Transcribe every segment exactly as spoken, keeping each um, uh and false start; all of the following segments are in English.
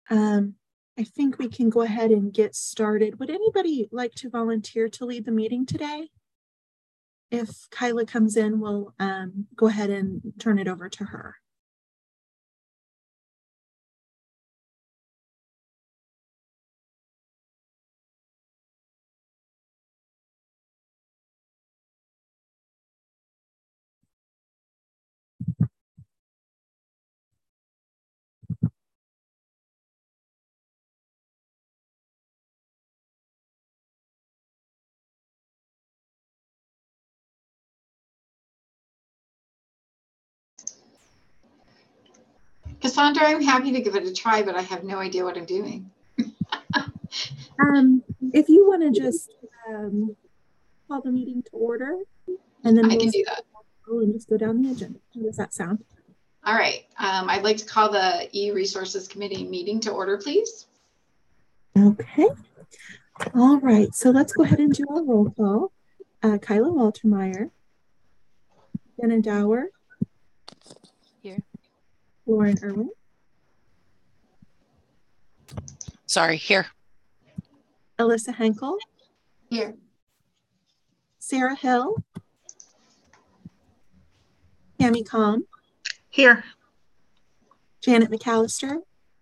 Um, I think we can go ahead and get started. Would anybody like to volunteer to lead the meeting today? If Kyla comes in, we'll um, go ahead and turn it over to her. Cassandra, I'm happy to give it a try, but I have no idea what I'm doing. um, if you want to just um, call the meeting to order, and then I we'll can do that. And just go down the agenda. How does that sound? All right. Um, I'd like to call the E-Resources Committee meeting to order, please. Okay. All right. So let's go ahead and do our roll call. Uh, Kyla Waltermeyer, Jenna Dower. Here. Lauren Irwin. Sorry, here. Alyssa Henkel. Here. Sarah Hill. Tammy Calm. Here. Janet McAllister.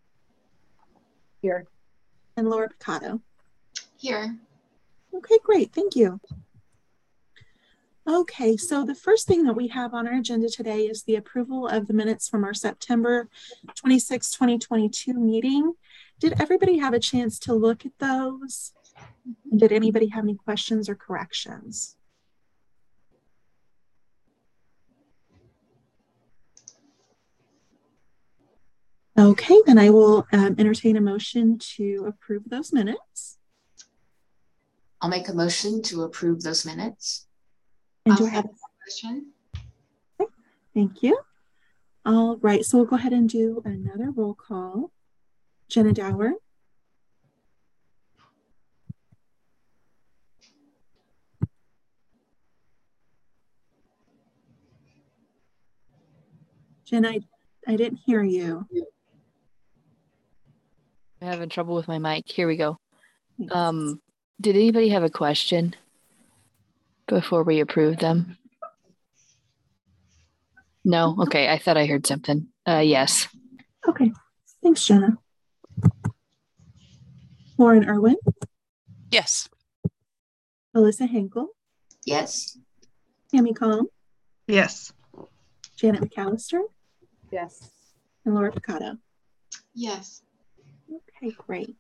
Here. And Laura Picotto. Here. Okay, great. Thank you. Okay, so the first thing that we have on our agenda today is the approval of the minutes from our September twenty-sixth, twenty twenty-two meeting. Did everybody have a chance to look at those? And did anybody have any questions or corrections? Okay, then I will um, entertain a motion to approve those minutes. I'll make a motion to approve those minutes. And I'll do I have a question? Okay, thank you. All right, so we'll go ahead and do another roll call. Jenna Dower. Jen, I, I didn't hear you. I'm having trouble with my mic. Here we go. Um, did anybody have a question before we approve them? No? Okay, I thought I heard something. Uh, yes. Okay, thanks, Jenna. Lauren Irwin. Yes. Alyssa Henkel. Yes. Tammy Calm. Yes. Janet McAllister. Yes. And Laura Picotto. Yes. Okay, great.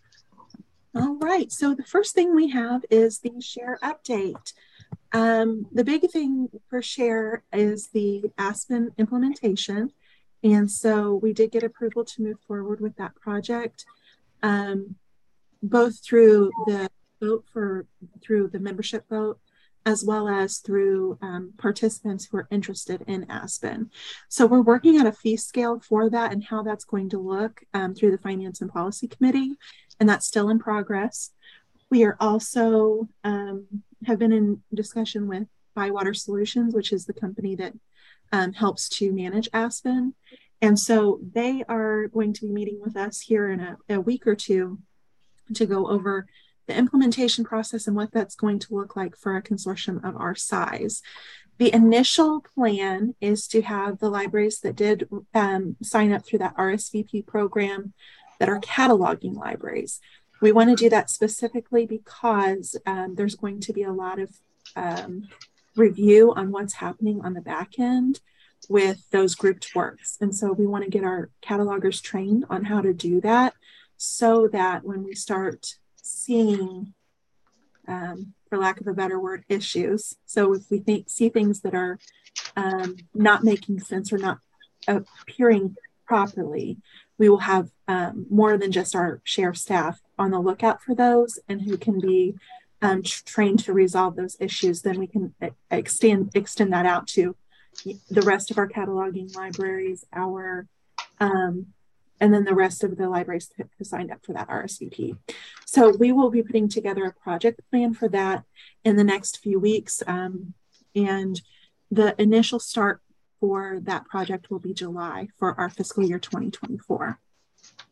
All right, so the first thing we have is the share update. Um, the big thing for share is the Aspen implementation. And so we did get approval to move forward with that project, um, both through the vote for, through the membership vote, as well as through um, participants who are interested in Aspen. So we're working on a fee scale for that and how that's going to look um, through the Finance and Policy Committee, and that's still in progress. We are also um, have been in discussion with Bywater Solutions, which is the company that um, helps to manage Aspen. And so they are going to be meeting with us here in a, a week or two to go over the implementation process and what that's going to look like for a consortium of our size. The initial plan is to have the libraries that did um, sign up through that R S V P program that are cataloging libraries. We want to do that specifically because um, there's going to be a lot of um, review on what's happening on the back end with those grouped works. And so we want to get our catalogers trained on how to do that so that when we start seeing, um, for lack of a better word, issues. So if we think, see things that are um, not making sense or not appearing properly, we will have um, more than just our share staff on the lookout for those and who can be um, trained to resolve those issues. Then we can extend extend that out to the rest of our cataloging libraries, our um, and then the rest of the libraries who signed up for that R S V P. So we will be putting together a project plan for that in the next few weeks. Um, and the initial start for that project will be July for our fiscal year twenty twenty-four.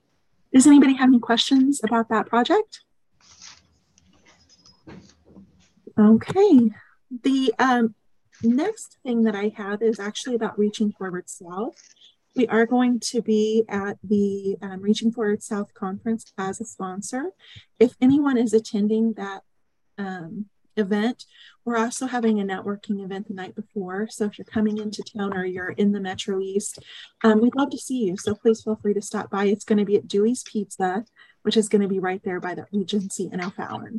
Does anybody have any questions about that project? Okay. The um, next thing that I have is actually about Reaching Forward South. We are going to be at the um, Reaching Forward South conference as a sponsor. If anyone is attending that um, event, we're also having a networking event the night before. So if you're coming into town or you're in the Metro East, um, we'd love to see you. So please feel free to stop by. It's going to be at Dewey's Pizza, which is going to be right there by the Regency in O'Fallon.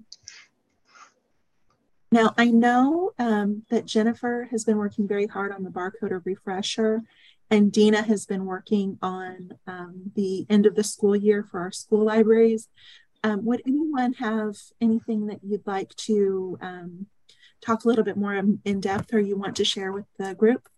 Now, I know um, that Jennifer has been working very hard on the barcode refresher, and Dina has been working on um, the end of the school year for our school libraries. Um, would anyone have anything that you'd like to um, talk a little bit more in depth or you want to share with the group?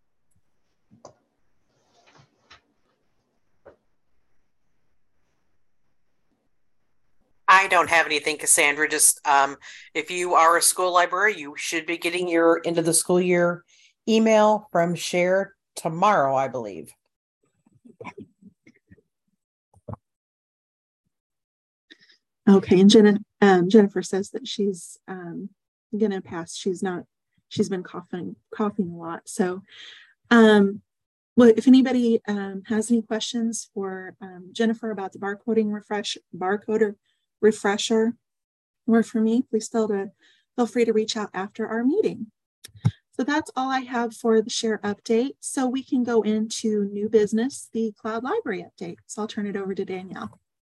I don't have anything, Cassandra. Just um, if you are a school library, you should be getting your end of the school year email from Share tomorrow, I believe. Okay, and Jenna, um, Jennifer says that she's um, gonna pass. She's not. She's been coughing, coughing a lot. So, um, well, if anybody um, has any questions for um, Jennifer about the barcoding refresh, barcoder refresher, or for me, please feel to feel free to reach out after our meeting. So that's all I have for the Share update. So we can go into new business, the Cloud Library update. So I'll turn it over to Danielle.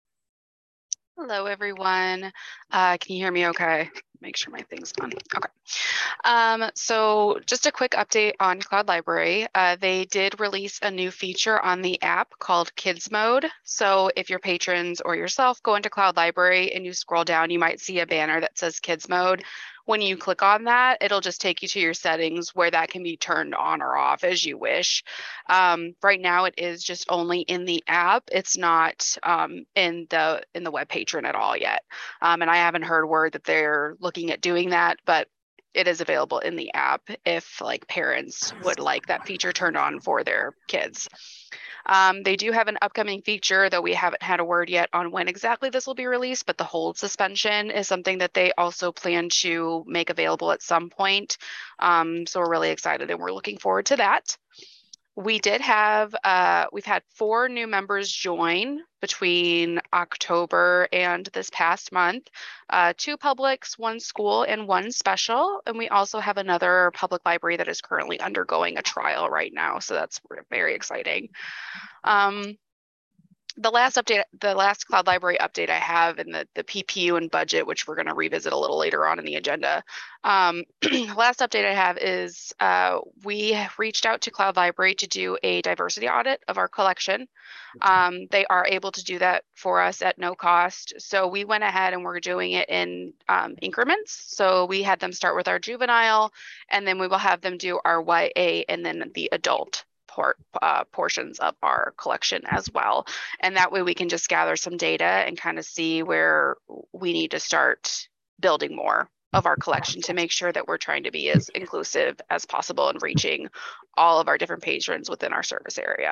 Hello, everyone. Uh, can you hear me okay? Make sure my thing's on. Okay. Um, so just a quick update on Cloud Library. Uh, they did release a new feature on the app called Kids Mode. So if your patrons or yourself go into Cloud Library and you scroll down, you might see a banner that says Kids Mode. When you click on that, it'll just take you to your settings where that can be turned on or off as you wish. Um, right now, it is just only in the app. It's not um, in the in the web patron at all yet. Um, and I haven't heard word that they're looking at doing that, but it is available in the app if like parents would like that feature turned on for their kids. Um, they do have an upcoming feature, though we haven't had a word yet on when exactly this will be released, but the hold suspension is something that they also plan to make available at some point. Um, so we're really excited and we're looking forward to that. We did have, uh, we've had four new members join between October and this past month, uh, two publics, one school, and one special. And we also have another public library that is currently undergoing a trial right now. So that's very exciting. Um, the last update, the last Cloud Library update I have in the, the P P U and budget, which we're going to revisit a little later on in the agenda. Um, last update I have is uh, we reached out to Cloud Library to do a diversity audit of our collection. Um, they are able to do that for us at no cost. So we went ahead and we're doing it in um, increments. So we had them start with our juvenile, and then we will have them do our Y A and then the adult Port, uh, portions of our collection as well. And that way we can just gather some data and kind of see where we need to start building more of our collection to make sure that we're trying to be as inclusive as possible and reaching all of our different patrons within our service area.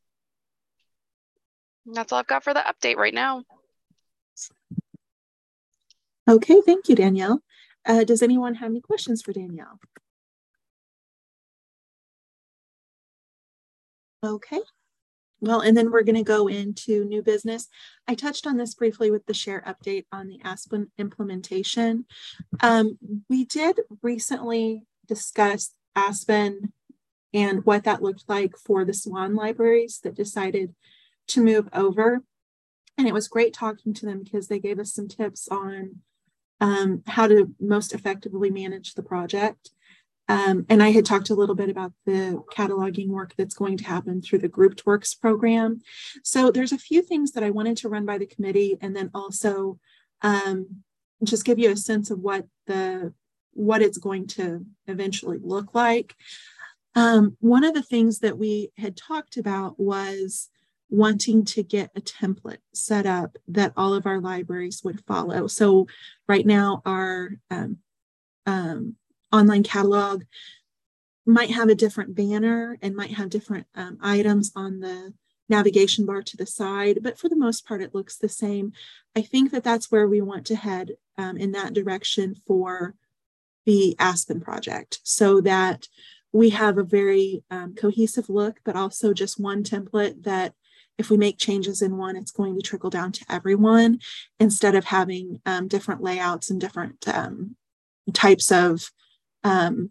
And that's all I've got for the update right now. Okay, thank you, Danielle. Uh, does anyone have any questions for Danielle? Okay, well, and then we're going to go into new business. I touched on this briefly with the Share update on the Aspen implementation. Um, we did recently discuss Aspen and what that looked like for the SWAN libraries that decided to move over. And it was great talking to them because they gave us some tips on um, how to most effectively manage the project. Um, and I had talked a little bit about the cataloging work that's going to happen through the Grouped Works program. So there's a few things that I wanted to run by the committee, and then also um, just give you a sense of what the what it's going to eventually look like. Um, one of the things that we had talked about was wanting to get a template set up that all of our libraries would follow. So right now our um, um, online catalog might have a different banner and might have different um, items on the navigation bar to the side, but for the most part, it looks the same. I think that that's where we want to head um, in that direction for the Aspen project, so that we have a very um, cohesive look, but also just one template that if we make changes in one, it's going to trickle down to everyone, instead of having um, different layouts and different um, types of um,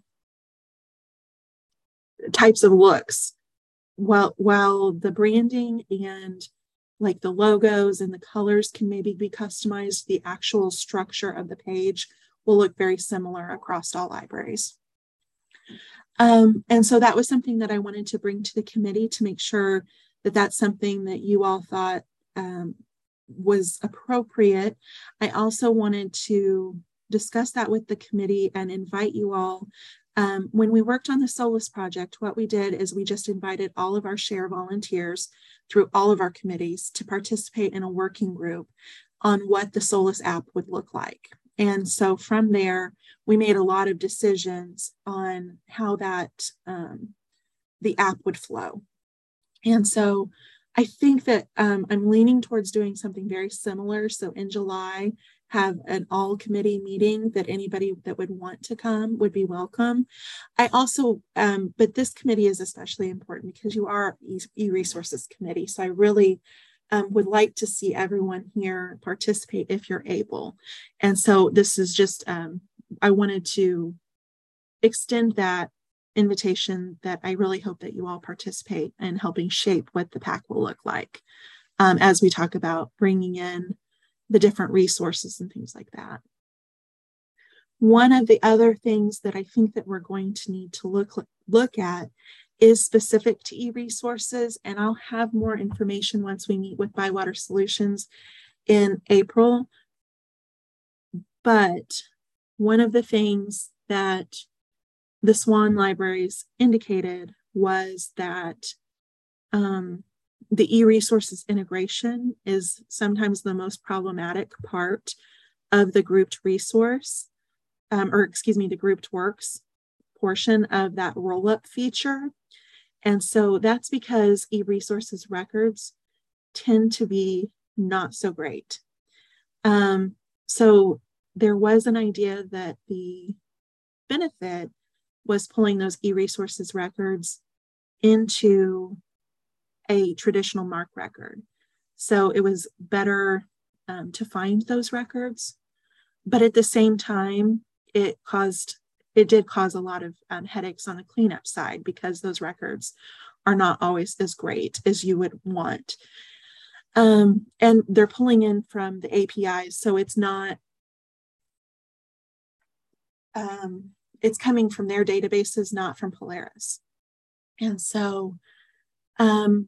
types of looks. While, while the branding and like the logos and the colors can maybe be customized, the actual structure of the page will look very similar across all libraries. Um, and so that was something that I wanted to bring to the committee to make sure that that's something that you all thought um, was appropriate. I also wanted to discuss that with the committee and invite you all. Um, when we worked on the SOLAS project, what we did is we just invited all of our SHARE volunteers through all of our committees to participate in a working group on what the SOLAS app would look like. And so from there, we made a lot of decisions on how that um, the app would flow. And so I think that um, I'm leaning towards doing something very similar. So in July, have an all committee meeting that anybody that would want to come would be welcome. I also, um, but this committee is especially important because you are e-resources committee. So I really um, would like to see everyone here participate if you're able. And so this is just, um, I wanted to extend that invitation that I really hope that you all participate in helping shape what the PAC will look like um, as we talk about bringing in the different resources and things like that. One of the other things that I think that we're going to need to look, look at is specific to e-resources, and I'll have more information once we meet with Bywater Solutions in April. But one of the things that the SWAN libraries indicated was that um, the e-resources integration is sometimes the most problematic part of the grouped resource, um, or excuse me, the grouped works portion of that roll-up feature. And so that's because e-resources records tend to be not so great. Um, so there was an idea that the benefit was pulling those e-resources records into a traditional MARC record. So it was better um, to find those records, but at the same time, it caused, it did cause a lot of um, headaches on the cleanup side because those records are not always as great as you would want. Um, and they're pulling in from the A P Is, so it's not, um, it's coming from their databases, not from Polaris. And so um,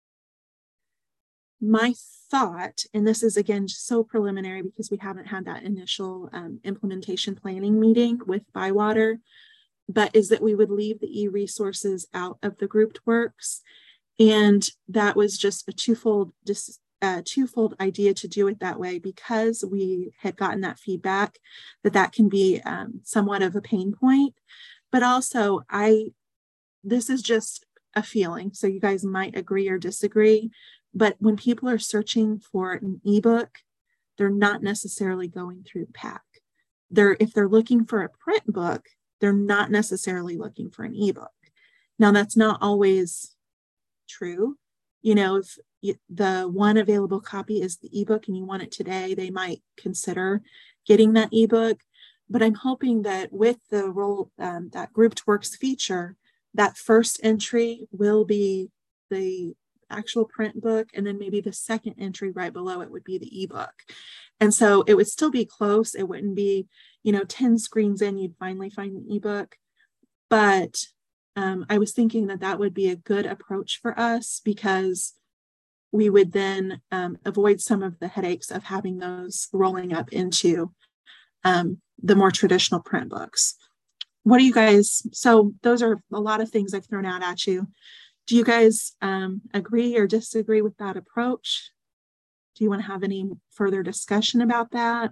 my thought, and this is again just so preliminary because we haven't had that initial um, implementation planning meeting with Bywater, but is that we would leave the e-resources out of the grouped works. And that was just a twofold, uh, twofold idea to do it that way, because we had gotten that feedback that that can be um, somewhat of a pain point. But also, I, this is just a feeling, so you guys might agree or disagree. But when people are searching for an ebook, they're not necessarily going through the PAC. They're, if they're looking for a print book, they're not necessarily looking for an ebook. Now, that's not always true. You know, if you, the one available copy is the ebook and you want it today, they might consider getting that ebook. But I'm hoping that with the role, um, that grouped works feature, that first entry will be the actual print book, and then maybe the second entry right below it would be the ebook. And so it would still be close. It wouldn't be, you know, ten screens in, you'd finally find the ebook. But um, I was thinking that that would be a good approach for us, because we would then um, avoid some of the headaches of having those rolling up into um, the more traditional print books. What do you guys, so those are a lot of things I've thrown out at you. Do you guys um, agree or disagree with that approach? Do you want to have any further discussion about that?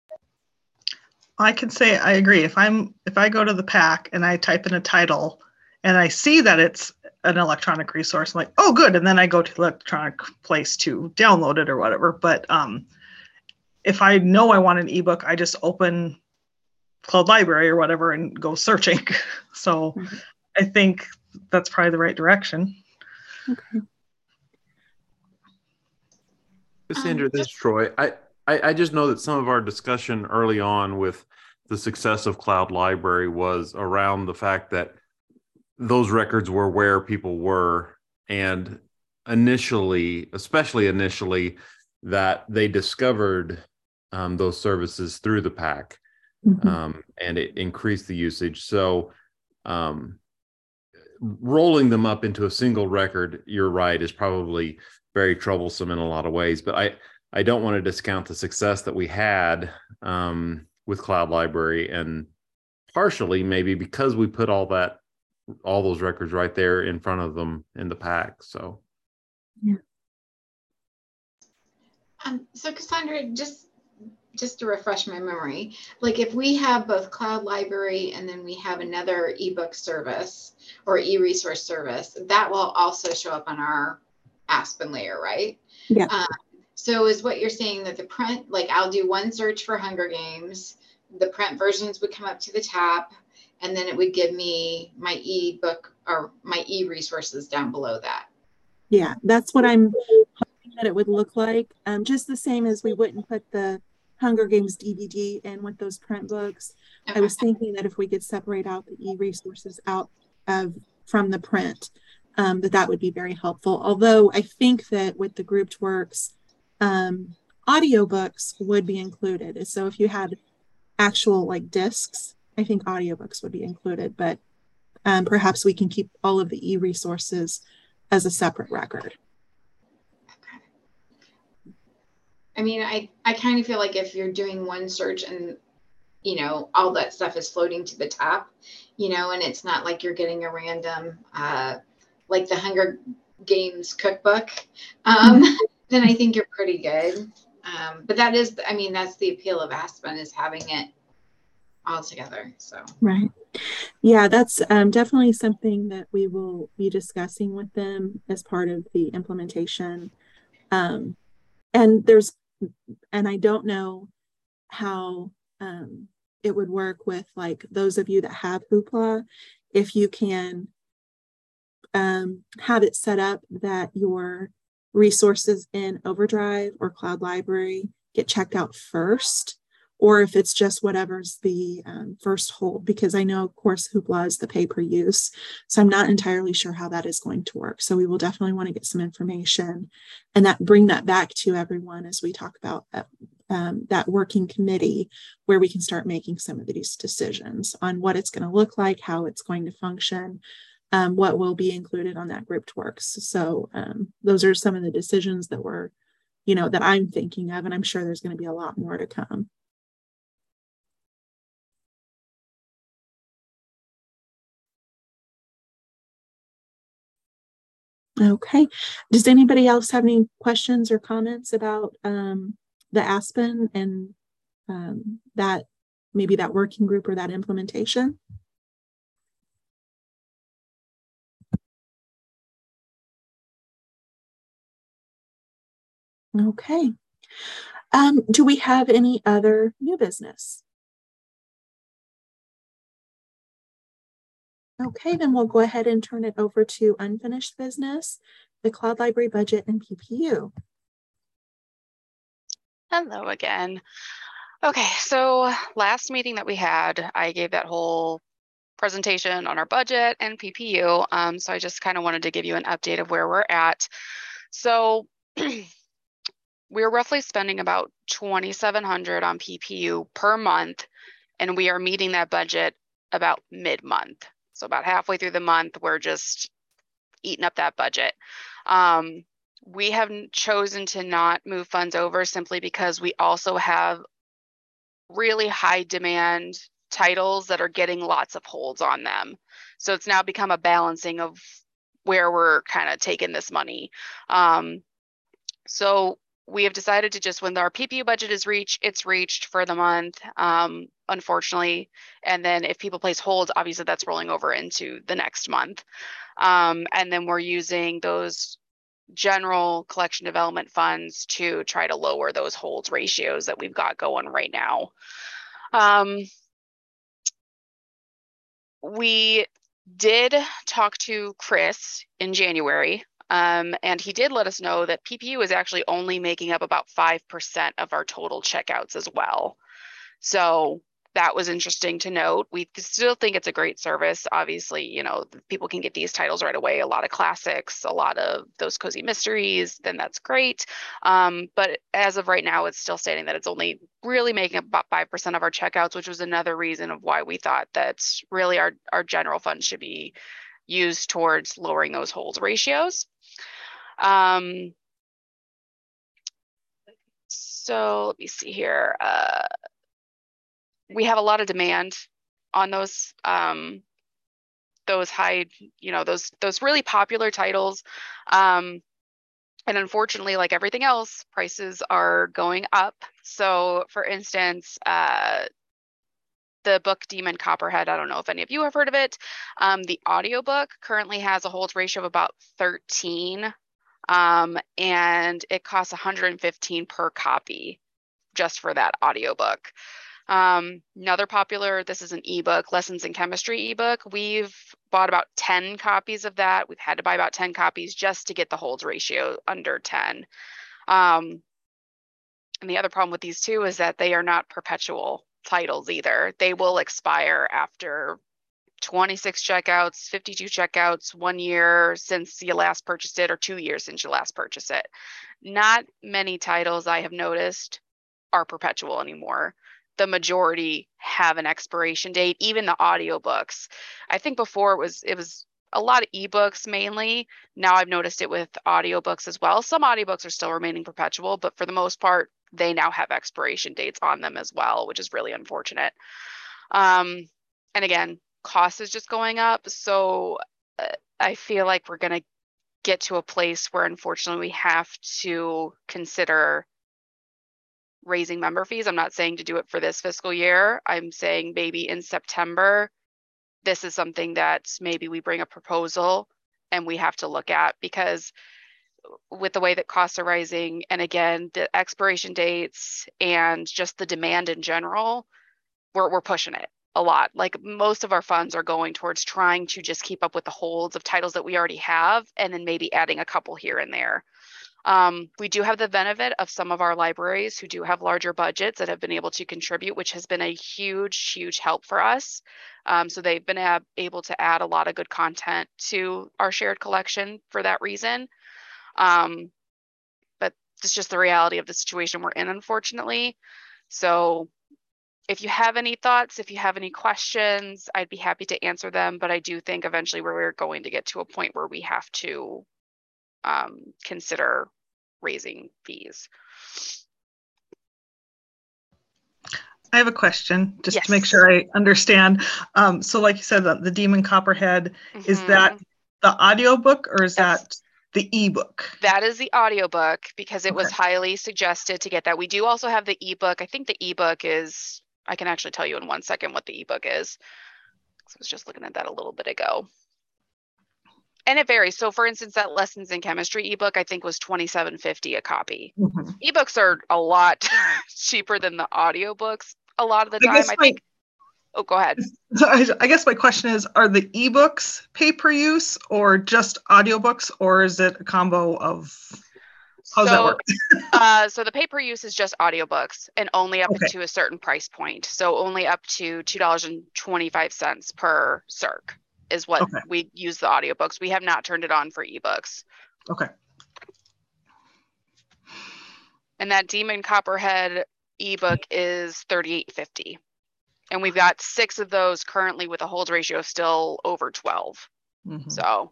I can say I agree. If I'm if I go to the PAC and I type in a title and I see that it's an electronic resource, I'm like, oh, good. And then I go to the electronic place to download it or whatever. But um, if I know I want an ebook, I just open Cloud Library or whatever and go searching. So mm-hmm. I think that's probably the right direction. Okay. Cassandra, um, this is Troy. I, I, I just know that some of our discussion early on with the success of Cloud Library was around the fact that those records were where people were. And initially, especially initially, that they discovered um, those services through the PAC. Mm-hmm. Um, and it increased the usage. So um, rolling them up into a single record, you're right, is probably very troublesome in a lot of ways. But I, I don't want to discount the success that we had um, with Cloud Library, and partially maybe because we put all that, all those records right there in front of them in the PAC. So, yeah. Um, so Cassandra, just just to refresh my memory, like if we have both Cloud Library and then we have another ebook service or e-resource service, that will also show up on our Aspen layer, right? Yeah. Um, so is what you're saying that the print, like I'll do one search for Hunger Games, the print versions would come up to the top, and then it would give me my ebook or my e-resources down below that. Yeah, that's what I'm hoping that it would look like. Um, just the same as we wouldn't put the Hunger Games D V D in with those print books. Okay. I was thinking that if we could separate out the e-resources out of from the print, um, that that would be very helpful. Although I think that with the grouped works, um, audiobooks would be included. So if you had actual like discs, I think audiobooks would be included, but um, perhaps we can keep all of the e-resources as a separate record. I mean, I, I kind of feel like if you're doing one search and, you know, all that stuff is floating to the top, you know, and it's not like you're getting a random, uh, like the Hunger Games cookbook, um, then I think you're pretty good. Um, but that is, I mean, that's the appeal of Aspen, is having it all together. So, right. Yeah, that's um, definitely something that we will be discussing with them as part of the implementation. Um, and there's, and I don't know how um, it would work with like those of you that have Hoopla, if you can um, have it set up that your resources in Overdrive or Cloud Library get checked out first, or if it's just whatever's the um, first hold, because I know, of course, Hoopla is the pay-per-use. So I'm not entirely sure how that is going to work. So we will definitely want to get some information and that bring that back to everyone as we talk about uh, um, that working committee, where we can start making some of these decisions on what it's going to look like, how it's going to function, um, what will be included on that grouped works. So um, those are some of the decisions that we're, you know, that I'm thinking of, and I'm sure there's going to be a lot more to come. Okay. Does anybody else have any questions or comments about um, the Aspen and um, that maybe that working group or that implementation? Okay. Um, do we have any other new business? Okay, then we'll go ahead and turn it over to unfinished business, the Cloud Library budget and P P U. Hello again. Okay, so last meeting that we had, I gave that whole presentation on our budget and P P U. Um, so I just kind of wanted to give you an update of where we're at. So we're roughly spending about twenty-seven hundred dollars on P P U per month, and we are meeting that budget about mid-month. So about halfway through the month, we're just eating up that budget. Um, we have chosen to not move funds over simply because we also have really high demand titles that are getting lots of holds on them. So it's now become a balancing of where we're kind of taking this money. Um, so we have decided to just, when our P P U budget is reached, it's reached for the month. Um, unfortunately. And then if people place holds, obviously that's rolling over into the next month. Um, and then we're using those general collection development funds to try to lower those holds ratios that we've got going right now. Um, we did talk to Chris in January, um, and he did let us know that P P U is actually only making up about five percent of our total checkouts as well. So that was interesting to note. We still think it's a great service. Obviously, you know, people can get these titles right away, a lot of classics, a lot of those cozy mysteries, then that's great. Um, but as of right now, it's still stating that it's only really making up about five percent of our checkouts, which was another reason of why we thought that really our, our general fund should be used towards lowering those holds ratios. Um, so let me see here. Uh, we have a lot of demand on those um, those high, you know, those those really popular titles. Um, and unfortunately, like everything else, prices are going up. So for instance, uh, the book Demon Copperhead, I don't know if any of you have heard of it. Um, the audiobook currently has a holds ratio of about thirteen, um, and it costs one hundred fifteen per copy just for that audiobook. Um, another popular, this is an ebook, Lessons in Chemistry ebook. We've bought about ten copies of that. We've had to buy about ten copies just to get the holds ratio under ten. Um, and the other problem with these two is that they are not perpetual titles either. They will expire after twenty-six checkouts, fifty-two checkouts, one year since you last purchased it, or two years since you last purchased it. Not many titles I have noticed are perpetual anymore. The majority have an expiration date, even the audiobooks. I think before it was it was a lot of ebooks mainly. Now I've noticed it with audiobooks as well. Some audiobooks are still remaining perpetual, but for the most part, they now have expiration dates on them as well, which is really unfortunate. Um, and again, cost is just going up. So uh, I feel like we're going to get to a place where unfortunately we have to consider raising member fees. I'm not saying to do it for this fiscal year. I'm saying maybe in September, this is something that maybe we bring a proposal and we have to look at, because with the way that costs are rising, and again, the expiration dates and just the demand in general, we're, we're pushing it a lot. Like most of our funds are going towards trying to just keep up with the holds of titles that we already have, and then maybe adding a couple here and there. Um, we do have the benefit of some of our libraries who do have larger budgets that have been able to contribute, which has been a huge, huge help for us. Um, so they've been ab- able to add a lot of good content to our shared collection for that reason. Um, but it's just the reality of the situation we're in, unfortunately. So if you have any thoughts, if you have any questions, I'd be happy to answer them. But I do think eventually we're going to get to a point where we have to um, consider raising fees. I have a question just Yes. to make sure I understand. Um, so like you said, the, the Demon Copperhead, mm-hmm. is that the audiobook or is That's, that the ebook? That is the audiobook, because it okay. was highly suggested to get that. We do also have the ebook. I think the ebook is, I can actually tell you in one second what the ebook is. I was just looking at that a little bit ago. And it varies. So for instance, that Lessons in Chemistry ebook, I think was twenty-seven fifty a copy. Mm-hmm. Ebooks are a lot cheaper than the audiobooks a lot of the time. I, I think, my, oh, go ahead. So I, I guess my question is, are the ebooks pay per use or just audiobooks, or is it a combo of, how does so, that work? uh, so the pay per use is just audiobooks and only up okay. to a certain price point. So only up to two dollars and twenty-five cents per C E R C. Is what okay. we use the audiobooks. We have not turned it on for ebooks. Okay. And that Demon Copperhead ebook is thirty-eight fifty. And we've got six of those currently with a hold ratio still over twelve. Mm-hmm. So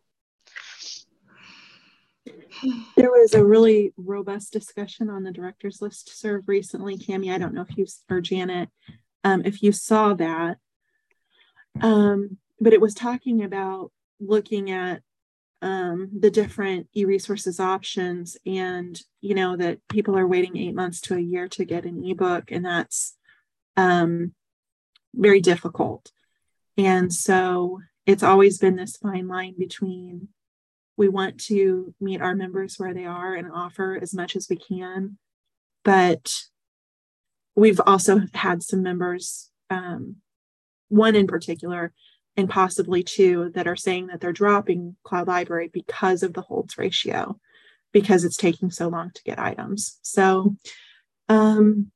there was a really robust discussion on the director's list to serve recently. Cammie, I don't know if you or Janet, um, if you saw that. Um, but it was talking about looking at um, the different e-resources options, and, you know, that people are waiting eight months to a year to get an ebook. And that's, um, very difficult. And so it's always been this fine line between we want to meet our members where they are and offer as much as we can. But we've also had some members, um, one in particular, and possibly two, that are saying that they're dropping Cloud Library because of the holds ratio, because it's taking so long to get items. So um,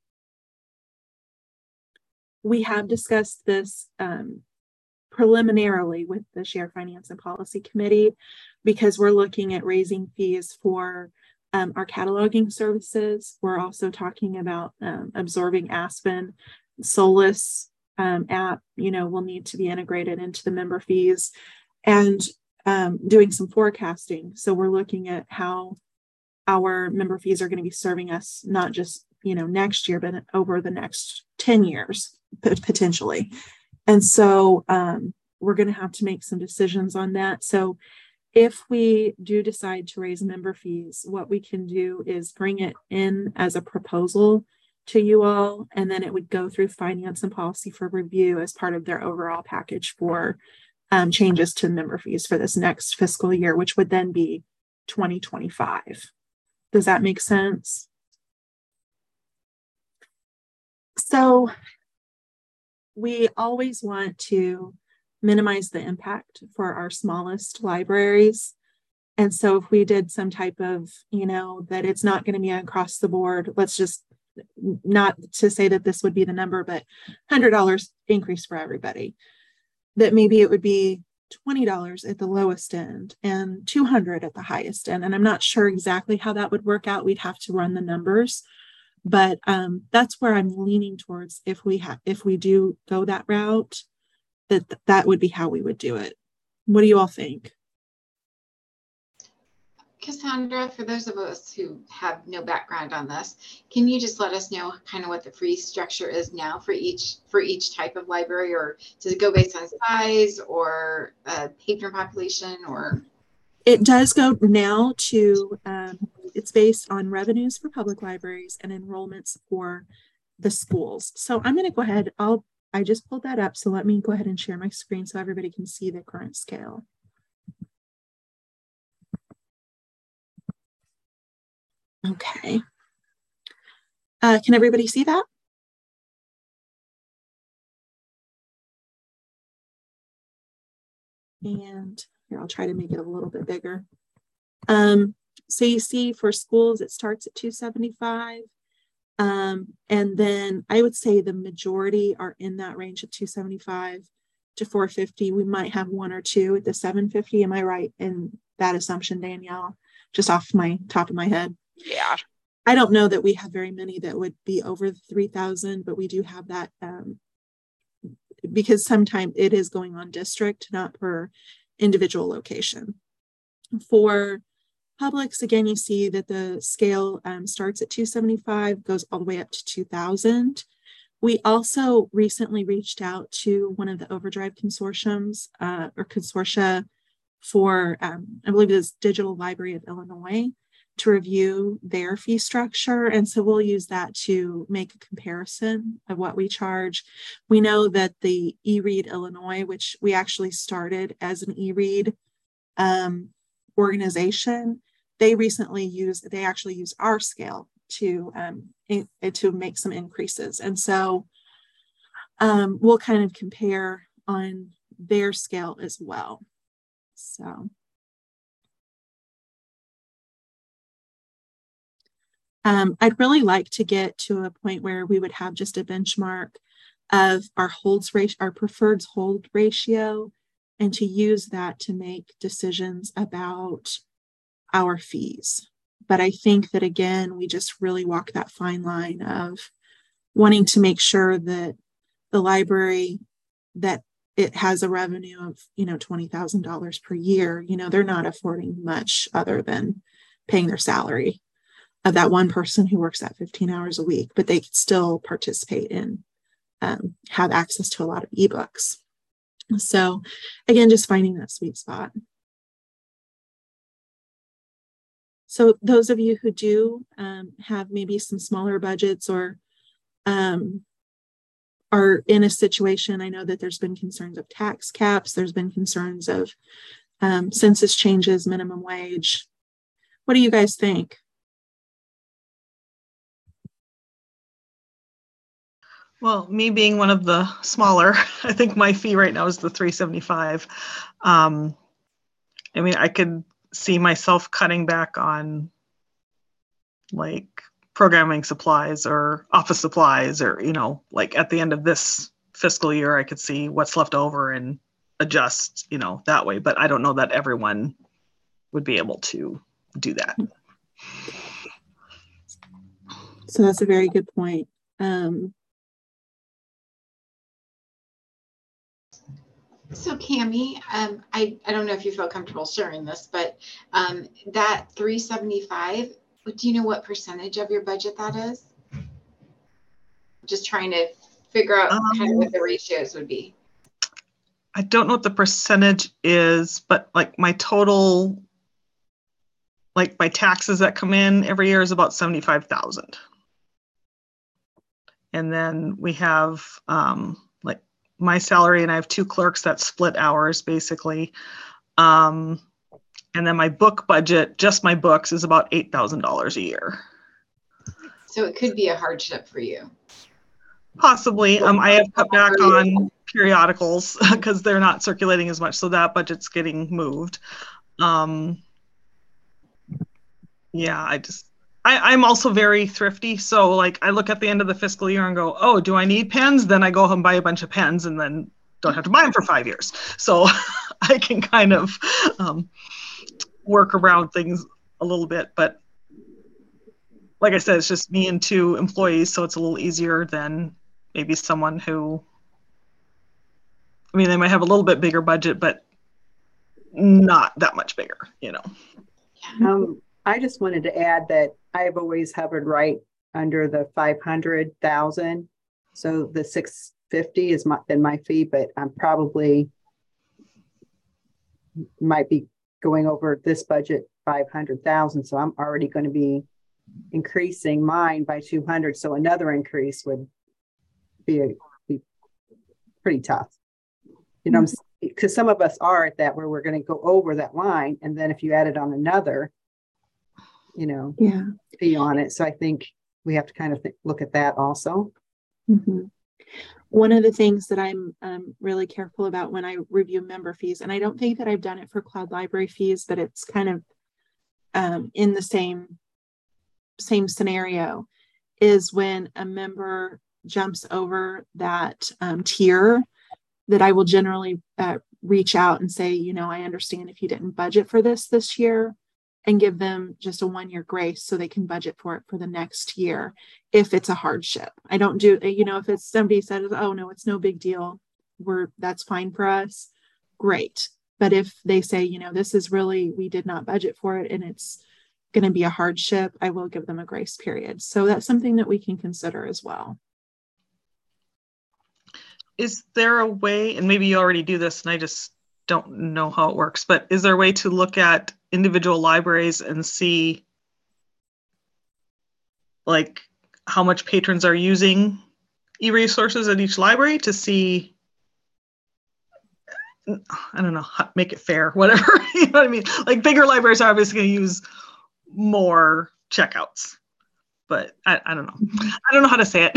we have discussed this um, preliminarily with the Share Finance and Policy Committee, because we're looking at raising fees for um, our cataloging services. We're also talking about um, absorbing Aspen. Solus um, app, you know, will need to be integrated into the member fees, and um, doing some forecasting. So we're looking at how our member fees are going to be serving us, not just, you know, next year, but over the next ten years, potentially. And so um, we're going to have to make some decisions on that. So if we do decide to raise member fees, what we can do is bring it in as a proposal to you all, and then it would go through finance and policy for review as part of their overall package for um, changes to member fees for this next fiscal year, which would then be twenty twenty-five. Does that make sense? So we always want to minimize the impact for our smallest libraries. And so if we did some type of, you know, that it's not going to be across the board, let's just, not to say that this would be the number, but one hundred dollars increase for everybody, that maybe it would be twenty dollars at the lowest end and two hundred dollars at the highest end. And I'm not sure exactly how that would work out. We'd have to run the numbers, but um, that's where I'm leaning towards. If we have, if we do go that route, that that would be how we would do it. What do you all think? Cassandra, for those of us who have no background on this, can you just let us know kind of what the fee structure is now for each for each type of library, or does it go based on size or uh, patron population? Or it does go now to um, it's based on revenues for public libraries and enrollments for the schools. So I'm going to go ahead. I'll I just pulled that up. So let me go ahead and share my screen so everybody can see the current scale. Okay. Uh, can everybody see that? And here, I'll try to make it a little bit bigger. Um, so you see for schools, it starts at two seventy-five. Um, and then I would say the majority are in that range of two seventy-five to four fifty. We might have one or two at the seven fifty. Am I right in that assumption, Danielle? Just off my top of my head. Yeah. I don't know that we have very many that would be over three thousand, but we do have that um, because sometimes it is going on district, not per individual location. For publics, again, you see that the scale um, starts at two seventy-five, goes all the way up to two thousand. We also recently reached out to one of the Overdrive consortiums uh, or consortia for, um, I believe it is Digital Library of Illinois, to review their fee structure. And so we'll use that to make a comparison of what we charge. We know that the eRead Illinois, which we actually started as an eRead um, organization, they recently used, they actually used our scale to, um, in, to make some increases. And so um, we'll kind of compare on their scale as well. So. Um, I'd really like to get to a point where we would have just a benchmark of our holds ratio, our preferred hold ratio, and to use that to make decisions about our fees. But I think that, again, we just really walk that fine line of wanting to make sure that the library, that it has a revenue of, you know, twenty thousand dollars per year. You know, they're not affording much other than paying their salary of that one person who works at fifteen hours a week, but they could still participate in, um, have access to a lot of ebooks. So again, just finding that sweet spot. So those of you who do um, have maybe some smaller budgets or um, are in a situation. I know that there's been concerns of tax caps. There's been concerns of um, census changes, minimum wage. What do you guys think? Well, me being one of the smaller, I think my fee right now is the three seventy-five. Um, I mean, I could see myself cutting back on like programming supplies or office supplies, or, you know, like at the end of this fiscal year, I could see what's left over and adjust, you know, that way. But I don't know that everyone would be able to do that. So that's a very good point. Um, So Cami, um, I, I don't know if you feel comfortable sharing this, but um, that three seventy-five, do you know what percentage of your budget that is? Just trying to figure out um, kind of what the ratios would be. I don't know what the percentage is, but like my total, like my taxes that come in every year is about seventy-five thousand. And then we have um, like my salary, and I have two clerks that split hours basically. Um, and then my book budget, just my books, is about eight thousand dollars a year. So it could be a hardship for you. Possibly. Um, I have cut back on periodicals because they're not circulating as much. So that budget's getting moved. Um, yeah, I just, I, I'm also very thrifty. So like I look at the end of the fiscal year and go, oh, do I need pens? Then I go home and buy a bunch of pens and then don't have to buy them for five years. So I can kind of um, work around things a little bit. But like I said, it's just me and two employees. So it's a little easier than maybe someone who, I mean, they might have a little bit bigger budget, but not that much bigger, you know. Um, I just wanted to add that I have always hovered right under the five hundred thousand. So the six fifty is my, been my fee, but I'm probably might be going over this budget five hundred thousand. So I'm already going to be increasing mine by two hundred. So another increase would be, a, be pretty tough. You know, because some of us are at that where we're going to go over that line. And then if you added on another, you know, yeah, fee on it. So I think we have to kind of th- look at that also. Mm-hmm. One of the things that I'm um, really careful about when I review member fees, and I don't think that I've done it for Cloud Library fees, but it's kind of um, in the same, same scenario, is when a member jumps over that um, tier, that I will generally uh, reach out and say, you know, I understand if you didn't budget for this this year, and give them just a one-year grace so they can budget for it for the next year if it's a hardship. I don't do, you know, if it's somebody says, oh no, it's no big deal, we're that's fine for us, great. But if they say, you know, this is really, we did not budget for it and it's going to be a hardship, I will give them a grace period. So that's something that we can consider as well. Is there a way, and maybe you already do this and I just don't know how it works, but is there a way to look at individual libraries and see like how much patrons are using e-resources at each library to see, I don't know, make it fair, whatever, you know what I mean? Like bigger libraries are obviously going to use more checkouts, but I, I don't know. I don't know how to say it.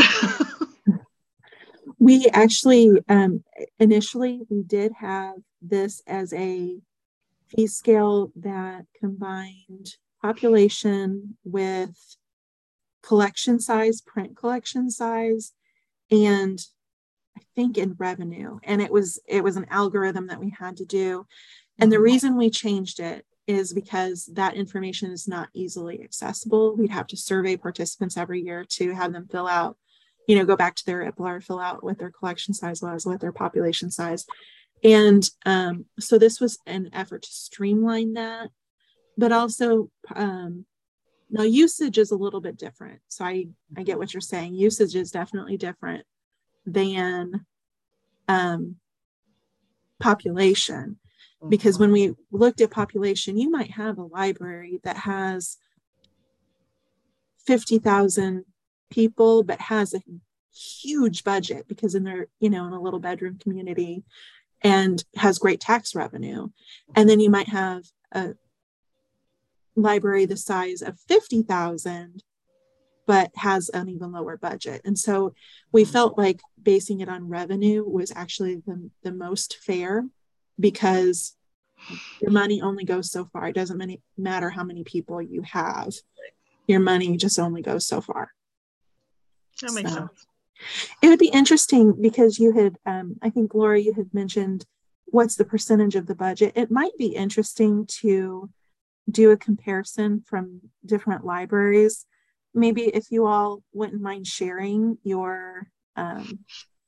We actually, um, initially, we did have this as a fee scale that combined population with collection size, print collection size, and I think in revenue. And it was it was an algorithm that we had to do. And the reason we changed it is because that information is not easily accessible. We'd have to survey participants every year to have them fill out, you know, go back to their I P L R, fill out what their collection size was, what their population size. And um, so this was an effort to streamline that, but also um, now usage is a little bit different. So I, I get what you're saying. Usage is definitely different than um, population, because when we looked at population, you might have a library that has fifty thousand people, but has a huge budget because in their, you know, in a little bedroom community and has great tax revenue. And then you might have a library the size of fifty thousand, but has an even lower budget. And so we felt like basing it on revenue was actually the, the most fair, because your money only goes so far. It doesn't many, matter how many people you have. Your money just only goes so far. That makes so, sense. It would be interesting because you had, um, I think, Laura, you had mentioned what's the percentage of the budget. It might be interesting to do a comparison from different libraries. Maybe if you all wouldn't mind sharing your um,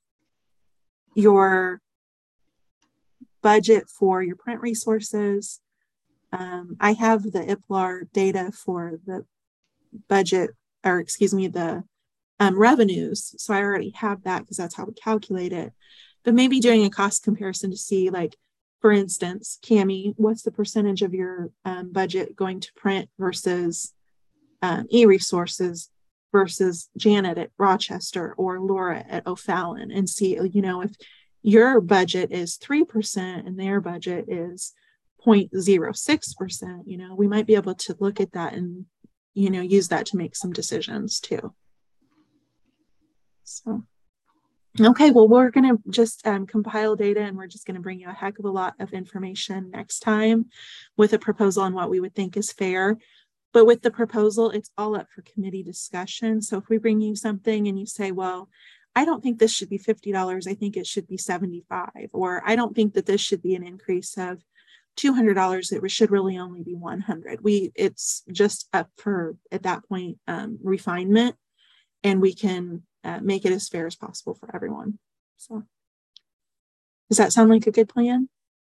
your budget for your print resources. Um, I have the I P L A R data for the budget, or excuse me, the um, revenues. So I already have that because that's how we calculate it. But maybe doing a cost comparison to see, like, for instance, Cami, what's the percentage of your um, budget going to print versus um, e-resources versus Janet at Rochester or Laura at O'Fallon, and see, you know, if your budget is three percent and their budget is zero point zero six percent, you know, we might be able to look at that and, you know, use that to make some decisions too. So, okay, well, we're going to just um, compile data, and we're just going to bring you a heck of a lot of information next time with a proposal on what we would think is fair. But with the proposal, it's all up for committee discussion. So if we bring you something and you say, well, I don't think this should be fifty dollars, I think it should be seventy-five dollars, or I don't think that this should be an increase of two hundred dollars, it should really only be one hundred dollars. We, it's just up for, at that point, um, refinement, and we can uh, make it as fair as possible for everyone. So does that sound like a good plan?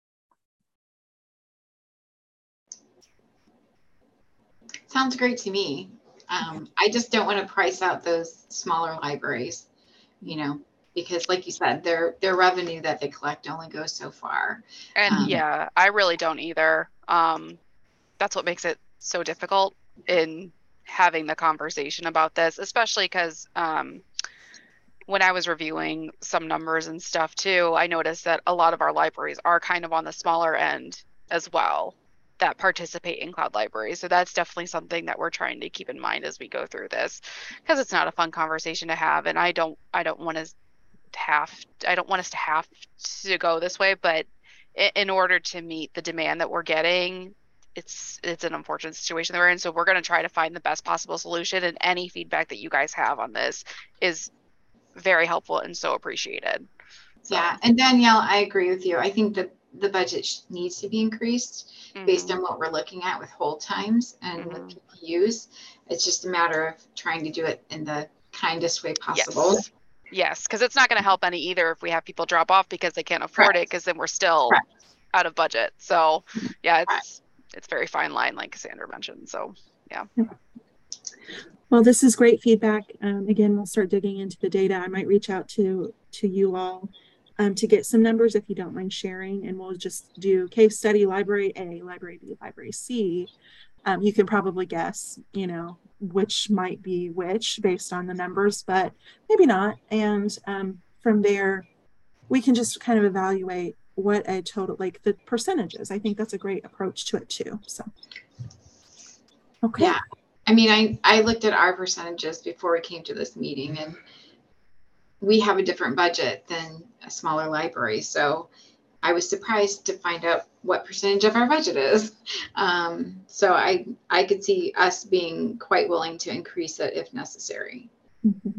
Sounds great to me. Um, I just don't want to price out those smaller libraries, you know, because like you said, their their revenue that they collect only goes so far. And Um, yeah, I really don't either. Um, that's what makes it so difficult in having the conversation about this, especially because um, when I was reviewing some numbers and stuff too, I noticed that a lot of our libraries are kind of on the smaller end as well that participate in Cloud Library. So that's definitely something that we're trying to keep in mind as we go through this, because it's not a fun conversation to have. And I don't, I don't want to have, I don't want us to have to go this way, but in order to meet the demand that we're getting, it's, it's an unfortunate situation that we're in. So we're going to try to find the best possible solution, and any feedback that you guys have on this is very helpful and so appreciated. So. Yeah, and Danielle, I agree with you. I think that the budget needs to be increased mm-hmm. based on what we're looking at with hold times and mm-hmm. with P P Us. It's just a matter of trying to do it in the kindest way possible. Yes, yes, because it's not going to help any either if we have people drop off because they can't afford Correct. It, because then we're still Correct. Out of budget. So yeah, it's Correct. It's very fine line, like Cassandra mentioned. So yeah. Well, this is great feedback. Um, again, we'll start digging into the data. I might reach out to to you all um, to get some numbers if you don't mind sharing, and we'll just do case study library A, library B, library C. Um, you can probably guess, you know, which might be which based on the numbers, but maybe not. And um, from there, we can just kind of evaluate what a total, like the percentages. I think that's a great approach to it too. So, okay. Yeah. I mean, I, I looked at our percentages before we came to this meeting, and we have a different budget than a smaller library. So I was surprised to find out what percentage of our budget is. Um, so I, I could see us being quite willing to increase it if necessary. Mm-hmm.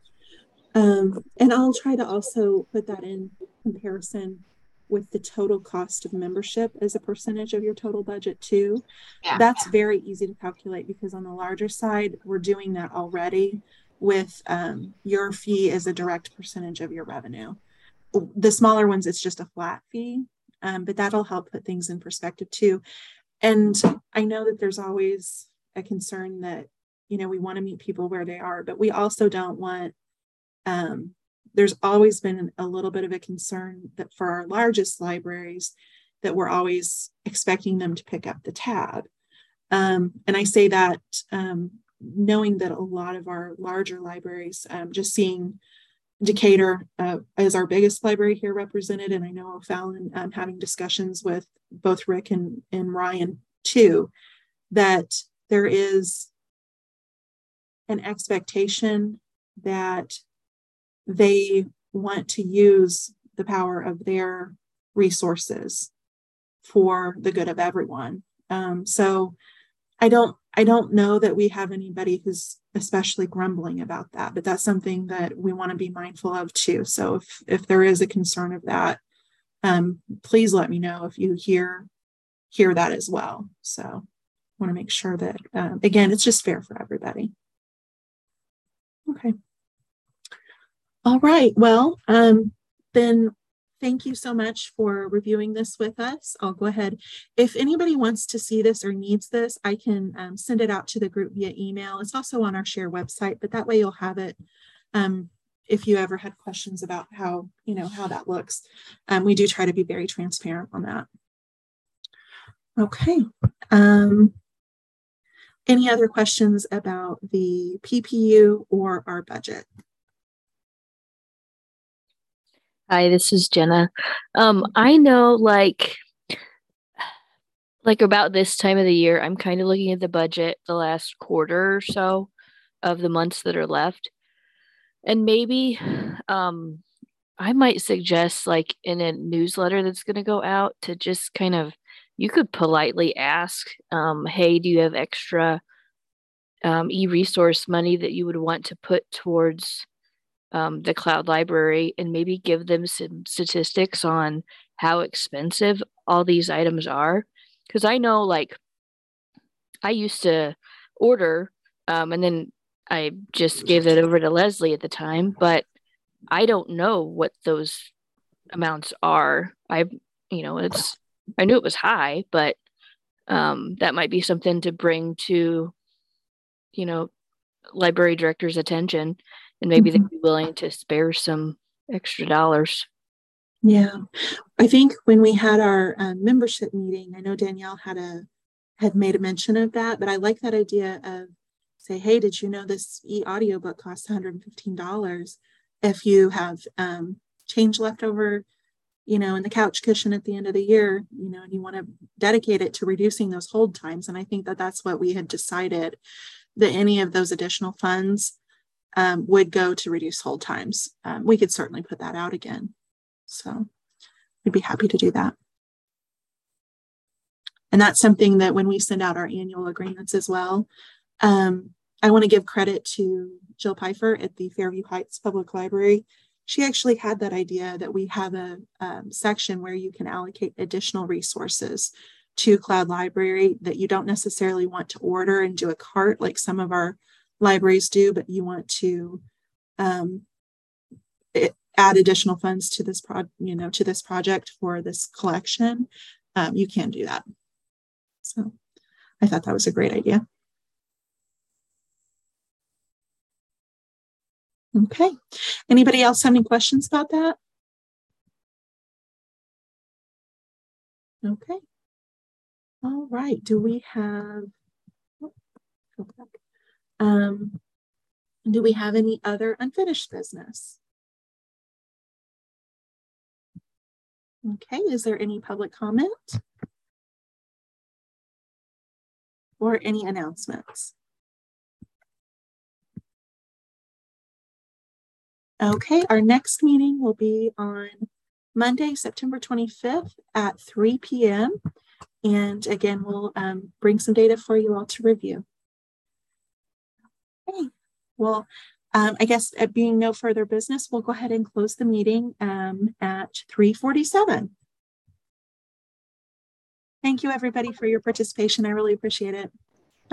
Um, and I'll try to also put that in comparison with the total cost of membership as a percentage of your total budget too. Yeah. That's very easy to calculate, because on the larger side, we're doing that already with um, your fee as a direct percentage of your revenue. The smaller ones, it's just a flat fee, um, but that'll help put things in perspective too. And I know that there's always a concern that, you know, we want to meet people where they are, but we also don't want, um, there's always been a little bit of a concern that for our largest libraries that we're always expecting them to pick up the tab. Um, and I say that um, knowing that a lot of our larger libraries, um, just seeing Decatur uh, is our biggest library here represented, and I know O'Fallon um, having discussions with both Rick and, and Ryan too, that there is an expectation that they want to use the power of their resources for the good of everyone. Um, so I don't I don't know that we have anybody who's especially grumbling about that, but that's something that we want to be mindful of too. So if, if there is a concern of that, um, please let me know if you hear, hear that as well. So I want to make sure that, um, again, it's just fair for everybody. Okay. All right. Well, um, then thank you so much for reviewing this with us. I'll go ahead. If anybody wants to see this or needs this, I can um, send it out to the group via email. It's also on our share website, but that way you'll have it um, if you ever had questions about how, you know, how that looks. Um, we do try to be very transparent on that. Okay. Um, any other questions about the P P U or our budget? Hi, this is Jenna. Um, I know like, like about this time of the year, I'm kind of looking at the budget the last quarter or so of the months that are left. And maybe um, I might suggest like in a newsletter that's going to go out to just kind of, you could politely ask, um, hey, do you have extra um, e-resource money that you would want to put towards Um, the cloud library, and maybe give them some statistics on how expensive all these items are. Because I know, like, I used to order um, and then I just gave that over to Leslie at the time, but I don't know what those amounts are. I, you know, it's, I knew it was high, but um, that might be something to bring to, you know, library director's attention. And maybe Mm-hmm. they'd be willing to spare some extra dollars. Yeah, I think when we had our um, membership meeting, I know Danielle had a had made a mention of that, but I like that idea of say, hey, did you know this e-audiobook costs one hundred fifteen dollars? If you have um, change left over, you know, in the couch cushion at the end of the year, you know, and you want to dedicate it to reducing those hold times. And I think that that's what we had decided, that any of those additional funds Um, would go to reduce hold times. Um, we could certainly put that out again. So we'd be happy to do that. And that's something that when we send out our annual agreements as well, um, I want to give credit to Jill Pfeiffer at the Fairview Heights Public Library. She actually had that idea that we have a um, section where you can allocate additional resources to Cloud Library that you don't necessarily want to order and do a cart like some of our libraries do, but you want to um, it, add additional funds to this pro, you know, to this project for this collection. Um, you can do that. So I thought that was a great idea. Okay. Anybody else have any questions about that? Okay. All right. Do we have? Oh, go back. Um, do we have any other unfinished business? Okay, is there any public comment or any announcements? Okay, our next meeting will be on Monday, September twenty-fifth at three p m And again, we'll um, bring some data for you all to review. Okay, well, um, I guess at being no further business, we'll go ahead and close the meeting um, at three forty-seven. Thank you, everybody, for your participation. I really appreciate it.